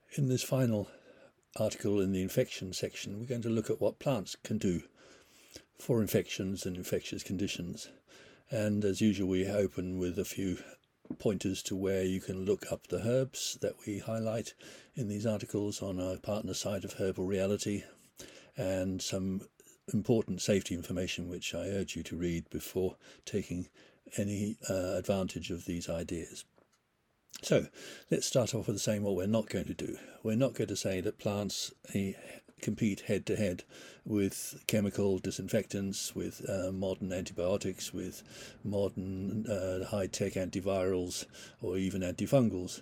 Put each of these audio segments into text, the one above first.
In this final article in the infection section, we're going to look at what plants can do for infections and infectious conditions. And as usual, we open with a few pointers to where you can look up the herbs that we highlight in these articles on our partner site of Herbal Reality, and some important safety information which I urge you to read before taking any advantage of these ideas. So let's start off with saying what we're not going to do. We're not going to say that plants compete head to head with chemical disinfectants, with modern antibiotics, with modern high-tech antivirals or even antifungals.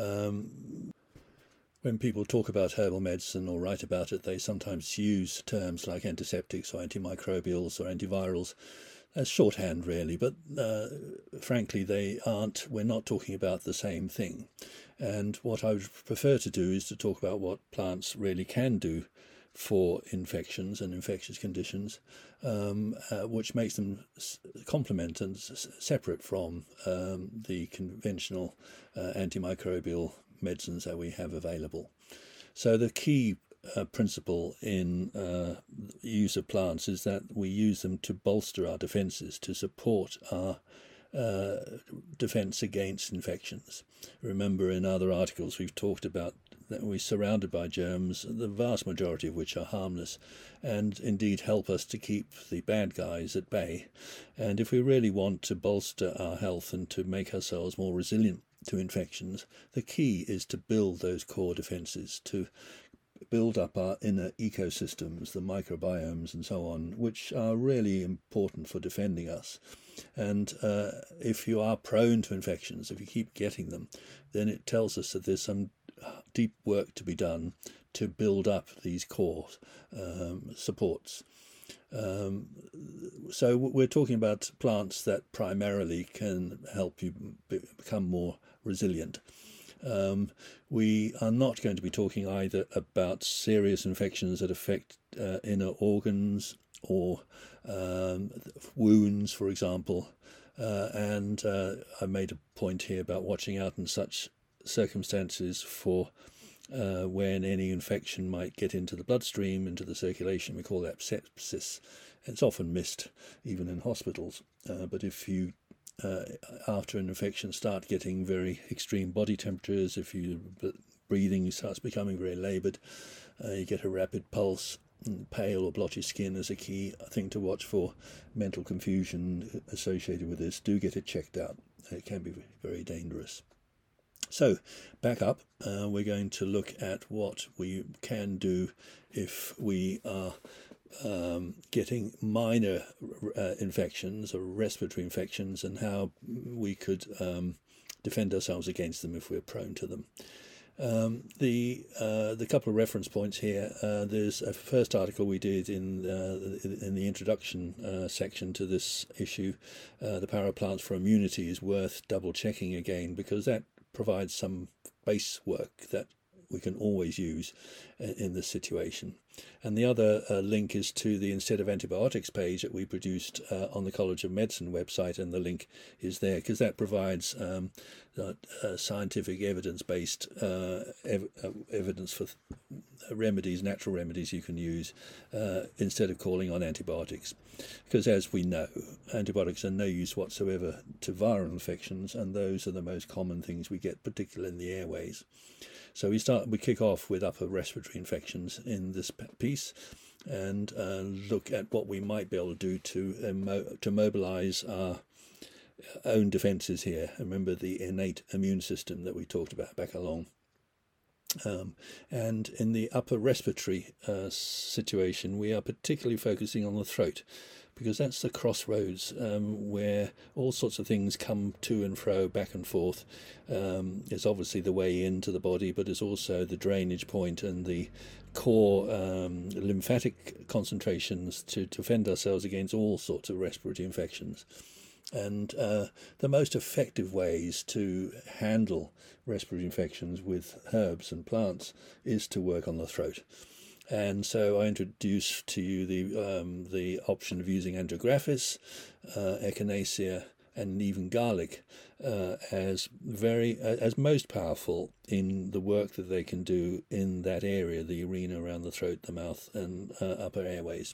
When people talk about herbal medicine or write about it, they sometimes use terms like antiseptics or antimicrobials or antivirals as shorthand, really, but frankly they aren't. We're not talking about the same thing. And what I would prefer to do is to talk about what plants really can do for infections and infectious conditions, which makes them complement and separate from the conventional antimicrobial medicines that we have available. So the key principle in use of plants is that we use them to bolster our defences, to support our defence against infections. Remember, in other articles we've talked about that we're surrounded by germs, the vast majority of which are harmless and indeed help us to keep the bad guys at bay. And if we really want to bolster our health and to make ourselves more resilient to infections, the key is to build those core defences, to build up our inner ecosystems, the microbiomes and so on, which are really important for defending us. And if you are prone to infections, if you keep getting them, then it tells us that there's some deep work to be done to build up these core supports. So we're talking about plants that primarily can help you become more resilient. We are not going to be talking either about serious infections that affect inner organs or wounds, for example. And I made a point here about watching out in such circumstances for when any infection might get into the bloodstream, into the circulation. We call that sepsis. It's often missed even in hospitals. But if you after an infection start getting very extreme body temperatures, if your breathing starts becoming very laboured, you get a rapid pulse, pale or blotchy skin is a key thing to watch for. Mental confusion associated with this, do get it checked out. It can be very dangerous. So back up, we're going to look at what we can do if we are getting minor infections or respiratory infections, and how we could defend ourselves against them if we're prone to them. The couple of reference points here. There's a first article we did in the introduction section to this issue. The power of plants for immunity is worth double checking again, because that provides some base work that we can always use in this situation. And the other link is to the Instead of Antibiotics page that we produced on the College of Medicine website, and the link is there because that provides scientific evidence-based evidence for remedies, natural remedies you can use instead of calling on antibiotics. Because as we know, antibiotics are no use whatsoever to viral infections, and those are the most common things we get, particularly in the airways. So we kick off with upper respiratory infections in this piece, and look at what we might be able to do to mobilise our own defences here. Remember the innate immune system that we talked about back along. And in the upper respiratory situation, we are particularly focusing on the throat, because that's the crossroads where all sorts of things come to and fro, back and forth. It's obviously the way into the body, but it's also the drainage point and the core lymphatic concentrations to defend ourselves against all sorts of respiratory infections. And the most effective ways to handle respiratory infections with herbs and plants is to work on the throat. And so I introduced to you the option of using Andrographis, Echinacea, and even garlic as most powerful in the work that they can do in that area, the arena around the throat, the mouth, and upper airways.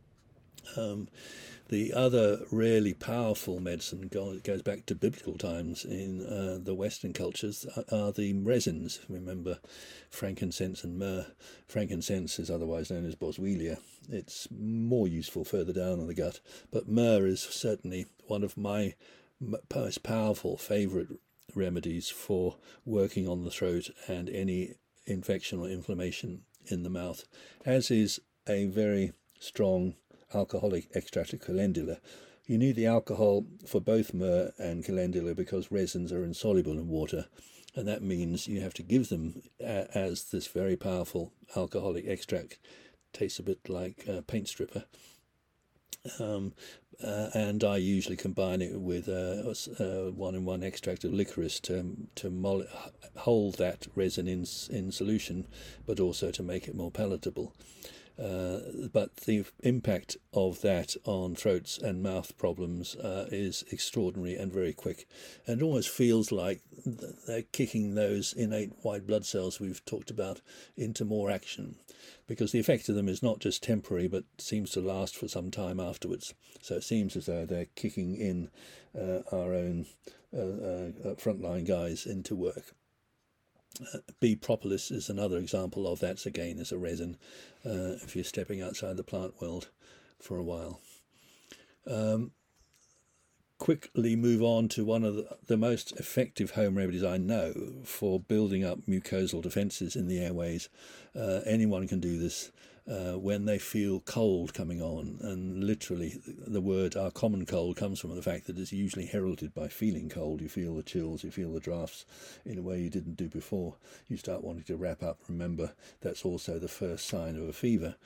The other really powerful medicine goes back to biblical times in the Western cultures are the resins. Remember frankincense and myrrh. Frankincense is otherwise known as boswellia. It's more useful further down in the gut, but myrrh is certainly one of my most powerful favourite remedies for working on the throat and any infection or inflammation in the mouth, as is a very strong alcoholic extract of calendula. You need the alcohol for both myrrh and calendula because resins are insoluble in water, and that means you have to give them as this very powerful alcoholic extract. Tastes a bit like paint stripper. And I usually combine it with 1-in-1 extract of licorice to hold that resin in solution, but also to make it more palatable. But the impact of that on throats and mouth problems is extraordinary and very quick, and almost feels like they're kicking those innate white blood cells we've talked about into more action, because the effect of them is not just temporary but seems to last for some time afterwards. So it seems as though they're kicking in our own frontline guys into work. B. propolis is another example of that. Again, as a resin if you're stepping outside the plant world for a while. Quickly move on to one of the most effective home remedies I know for building up mucosal defences in the airways. Anyone can do this when they feel cold coming on, and literally the word our common cold comes from the fact that it's usually heralded by feeling cold. You feel the chills, you feel the drafts in a way you didn't do before. You start wanting to wrap up. Remember, that's also the first sign of a fever.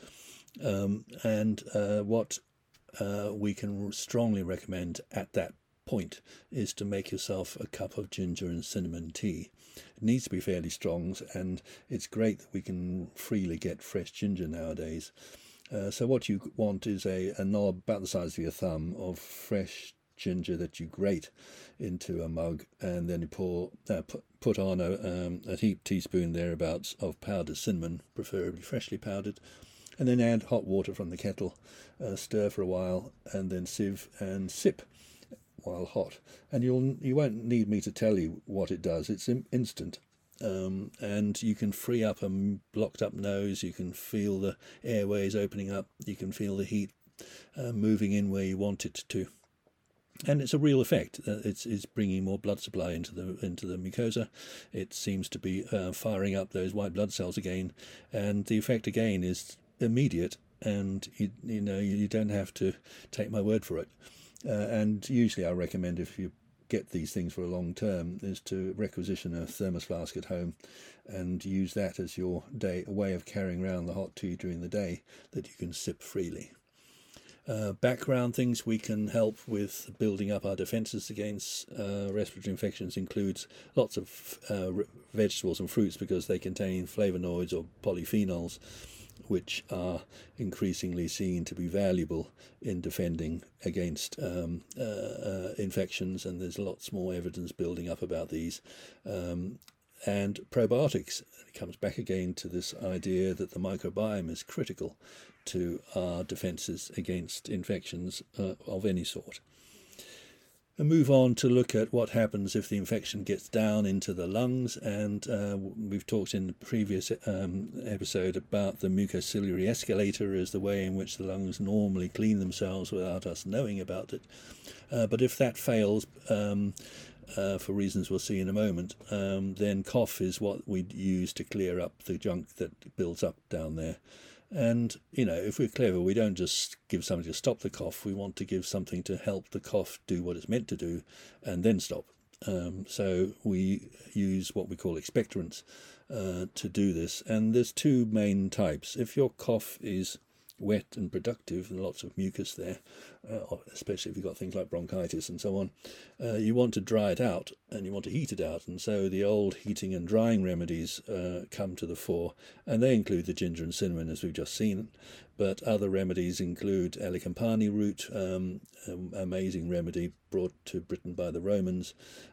What we can strongly recommend at that point is to make yourself a cup of ginger and cinnamon tea. It needs to be fairly strong, and it's great that we can freely get fresh ginger nowadays. So what you want is a knob about the size of your thumb of fresh ginger that you grate into a mug, and then you put on a heaped teaspoon thereabouts of powdered cinnamon, preferably freshly powdered, and then add hot water from the kettle, stir for a while, and then sieve and sip while hot. And you won't need me to tell you what it does. It's instant. And you can free up a blocked up nose, you can feel the airways opening up, you can feel the heat moving in where you want it to. And it's a real effect. It's bringing more blood supply into the mucosa. It seems to be firing up those white blood cells again, and the effect again is immediate, and you don't have to take my word for it. And usually I recommend, if you get these things for a long term, is to requisition a thermos flask at home and use that as your way of carrying around the hot tea during the day that you can sip freely. Background things we can help with building up our defences against respiratory infections includes lots of vegetables and fruits, because they contain flavonoids or polyphenols, which are increasingly seen to be valuable in defending against infections, and there's lots more evidence building up about these. And probiotics. It comes back again to this idea that the microbiome is critical to our defences against infections of any sort. And move on to look at what happens if the infection gets down into the lungs, and we've talked in the previous episode about the mucociliary escalator as the way in which the lungs normally clean themselves without us knowing about it. But if that fails, for reasons we'll see in a moment, then cough is what we'd use to clear up the junk that builds up down there. And, if we're clever, we don't just give something to stop the cough. We want to give something to help the cough do what it's meant to do and then stop. So we use what we call expectorants to do this. And there's two main types. If your cough is wet and productive and lots of mucus there, especially if you've got things like bronchitis and so on, you want to dry it out and you want to heat it out. And so the old heating and drying remedies come to the fore, and they include the ginger and cinnamon, as we've just seen. But other remedies include Elecampane root, amazing remedy brought to Britain by the Romans,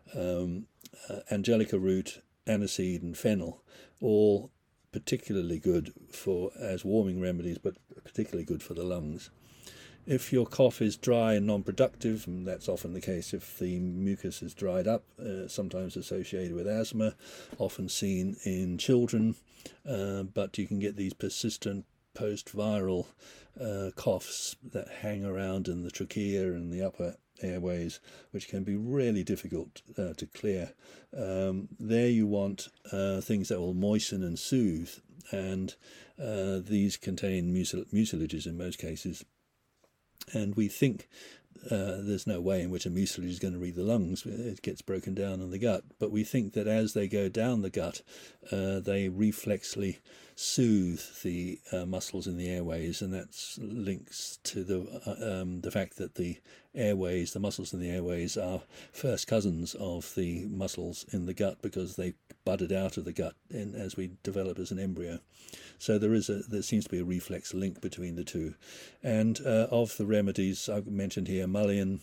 Angelica root, aniseed and fennel, all particularly good as warming remedies, but particularly good for the lungs. If your cough is dry and non-productive, and that's often the case if the mucus is dried up, sometimes associated with asthma, often seen in children, but you can get these persistent post-viral coughs that hang around in the trachea and the upper airways, which can be really difficult to clear. There you want things that will moisten and soothe, and these contain mucilages in most cases. And we think there's no way in which a mucilage is going to reach the lungs. It gets broken down in the gut. But we think that as they go down the gut, they reflexly soothe the muscles in the airways, and that links to the fact that the muscles in the airways are first cousins of the muscles in the gut, because they budded out of the gut as we develop as an embryo. So there seems to be a reflex link between the two. And of the remedies I've mentioned here, mullein,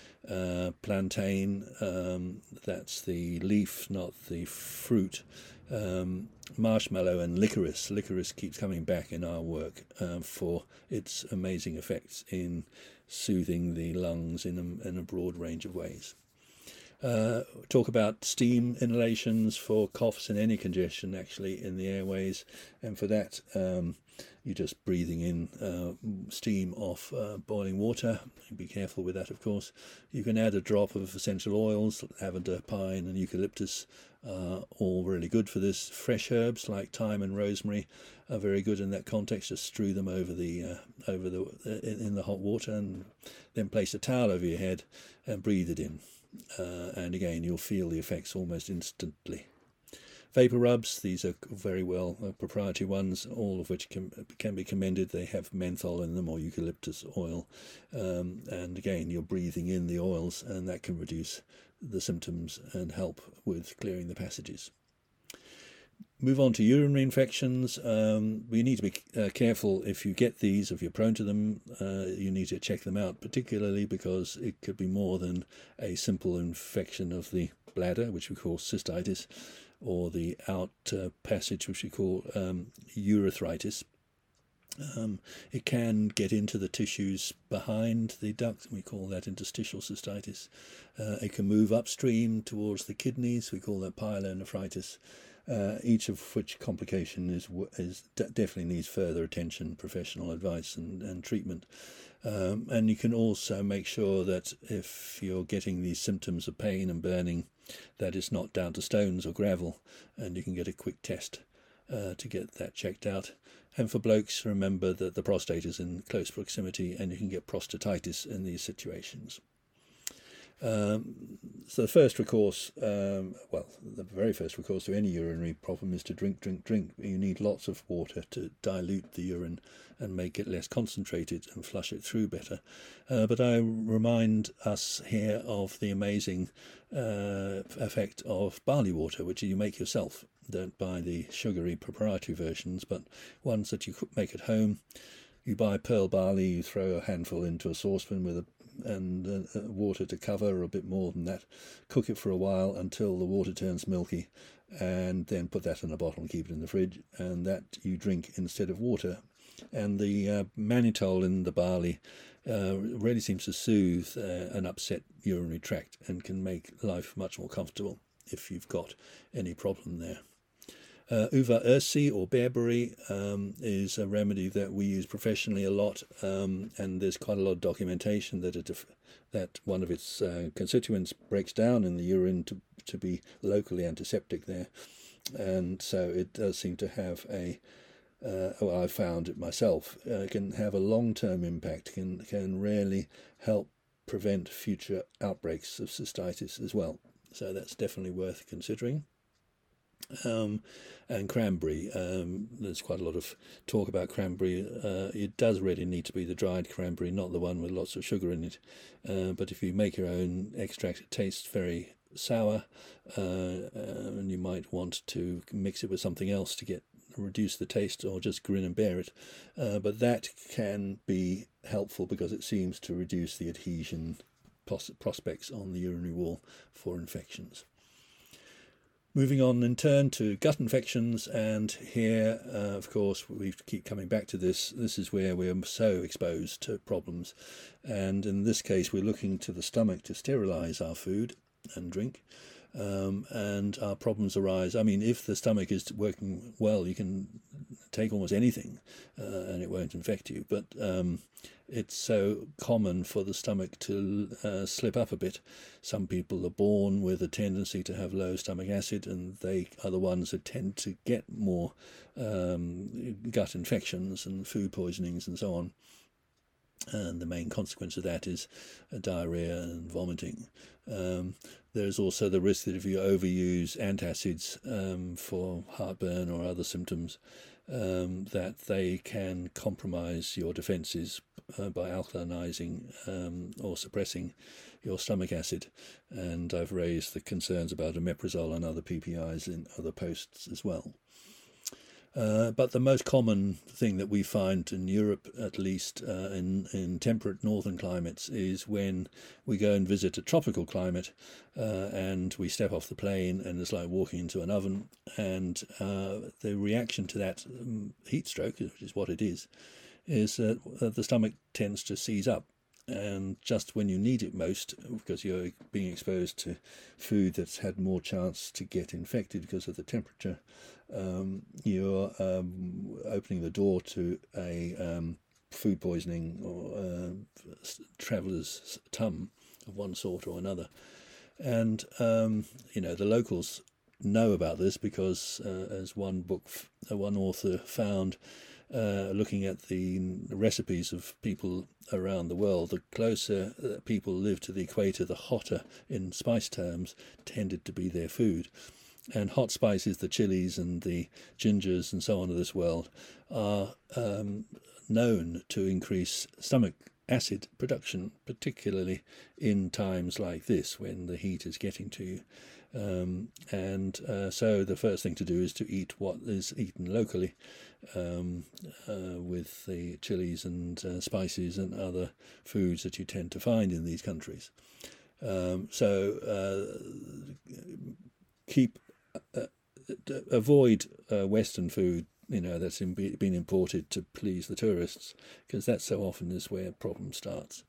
plantain, that's the leaf, not the fruit, marshmallow, and licorice. Licorice keeps coming back in our work for its amazing effects in soothing the lungs in a broad range of ways. Talk about steam inhalations for coughs and any congestion actually in the airways, and for that you're just breathing in steam off boiling water. Be careful with that, of course. You can add a drop of essential oils, lavender, pine and eucalyptus, all really good for this. Fresh herbs like thyme and rosemary are very good in that context. Just strew them over in the hot water, and then place a towel over your head and breathe it in. And again, you'll feel the effects almost instantly. Vapor rubs, these are very well proprietary ones, all of which can be commended. They have menthol in them or eucalyptus oil, and again, you're breathing in the oils, and that can reduce the symptoms and help with clearing the passages. Move on to urinary infections. We need to be careful if you get these, if you're prone to them. You need to check them out, particularly because it could be more than a simple infection of the bladder, which we call cystitis, or the out passage, which we call urethritis. It can get into the tissues behind the duct, and we call that interstitial cystitis. It can move upstream towards the kidneys, we call that pyelonephritis. Each of which complication is definitely needs further attention, professional advice and treatment. And you can also make sure that if you're getting these symptoms of pain and burning, that it's not down to stones or gravel, and you can get a quick test to get that checked out. And for blokes, remember that the prostate is in close proximity, and you can get prostatitis in these situations. So the first recourse, the very first recourse to any urinary problem is to drink. You need lots of water to dilute the urine and make it less concentrated and flush it through better. But I remind us here of the amazing effect of barley water, which you make yourself. Don't buy the sugary proprietary versions, but ones that you make at home. You buy pearl barley, you throw a handful into a saucepan with water to cover, or a bit more than that. Cook it for a while until the water turns milky, and then put that in a bottle and keep it in the fridge, and that you drink instead of water. And the mannitol in the barley really seems to soothe an upset urinary tract and can make life much more comfortable if you've got any problem there. Uva ursi, or bearberry, is a remedy that we use professionally a lot, and there's quite a lot of documentation that one of its constituents breaks down in the urine to be locally antiseptic there, and so it does seem to have I found it myself, can have a long-term impact, can really help prevent future outbreaks of cystitis as well. So that's definitely worth considering. And cranberry. There's quite a lot of talk about cranberry. It does really need to be the dried cranberry, not the one with lots of sugar in it. But if you make your own extract, it tastes very sour, and you might want to mix it with something else to reduce the taste, or just grin and bear it. But that can be helpful because it seems to reduce the adhesion prospects on the urinary wall for infections. Moving on in turn to gut infections, and here, of course, we keep coming back to this. This is where we're so exposed to problems, and in this case, we're looking to the stomach to sterilize our food and drink, and our problems arise. I mean, if the stomach is working well, you can take almost anything, and it won't infect you. But it's so common for the stomach to slip up a bit. Some people are born with a tendency to have low stomach acid, and they are the ones that tend to get more gut infections and food poisonings and so on. And the main consequence of that is diarrhea and vomiting. There's also the risk that if you overuse antacids for heartburn or other symptoms, that they can compromise your defences by alkalinizing or suppressing your stomach acid. And I've raised the concerns about omeprazole and other PPIs in other posts as well. But the most common thing that we find in Europe, at least in temperate northern climates, is when we go and visit a tropical climate and we step off the plane and it's like walking into an oven, and the reaction to that heat stroke, which is what it is that the stomach tends to seize up. And just when you need it most, because you're being exposed to food that's had more chance to get infected because of the temperature, you're opening the door to a food poisoning or traveller's tum of one sort or another. And, the locals know about this because, as one author found, looking at the recipes of people around the world, the closer people live to the equator, the hotter, in spice terms, tended to be their food. And hot spices, the chilies and the gingers and so on of this world, are known to increase stomach acid production, particularly in times like this when the heat is getting to you. So the first thing to do is to eat what is eaten locally, with the chilies and spices and other foods that you tend to find in these countries. Avoid Western food, that's been imported to please the tourists, because that so often is where problem starts.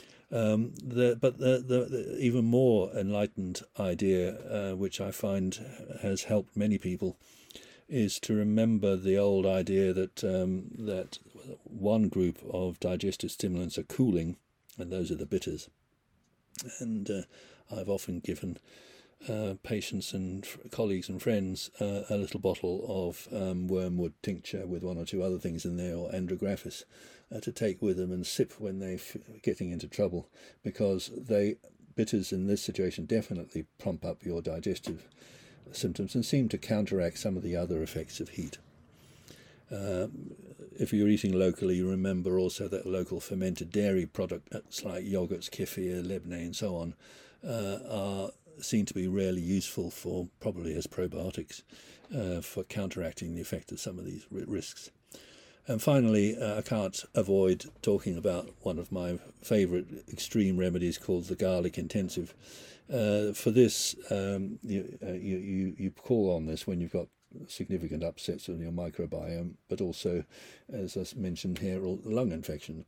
The even more enlightened idea, which I find has helped many people, is to remember the old idea that one group of digestive stimulants are cooling, and those are the bitters. And I've often given patients and colleagues and friends a little bottle of wormwood tincture with one or two other things in there, or andrographis, to take with them and sip when they're getting into trouble, because bitters in this situation definitely prompt up your digestive symptoms and seem to counteract some of the other effects of heat. If you're eating locally, remember also that local fermented dairy products like yogurts, kefir, lebne and so on are seen to be really useful probably as probiotics for counteracting the effect of some of these risks. And finally, I can't avoid talking about one of my favourite extreme remedies called the garlic intensive. For this, you call on this when you've got significant upsets on your microbiome, but also, as I mentioned here, lung infections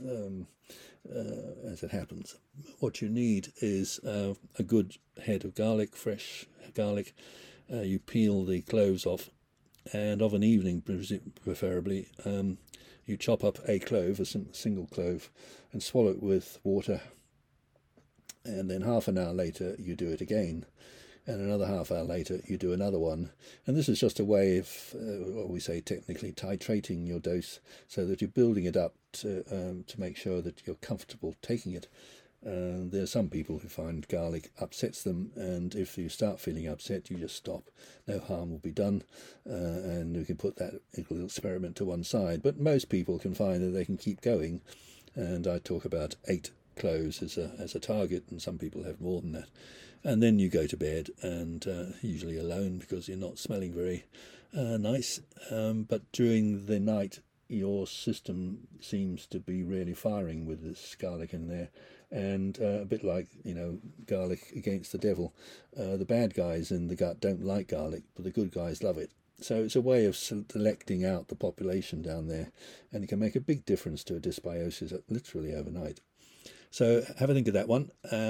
as it happens. What you need is a good head of garlic, fresh garlic. You peel the cloves off, and of an evening, preferably, you chop up a clove, a single clove, and swallow it with water. And then half an hour later, you do it again. And another half hour later, you do another one. And this is just a way of, what we say technically, titrating your dose, so that you're building it up to make sure that you're comfortable taking it. There are some people who find garlic upsets them, and if you start feeling upset, you just stop. No harm will be done, and we can put that little experiment to one side. But most people can find that they can keep going, and I talk about 8 cloves as a target, and some people have more than that. And then you go to bed, and usually alone because you're not smelling very nice. But during the night, your system seems to be really firing with this garlic in there, and a bit like, garlic against the devil. The bad guys in the gut don't like garlic, but the good guys love it. So it's a way of selecting out the population down there, and it can make a big difference to a dysbiosis literally overnight. So have a think of that one,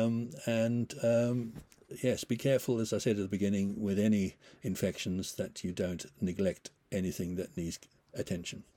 yes, be careful, as I said at the beginning, with any infections, that you don't neglect anything that needs attention.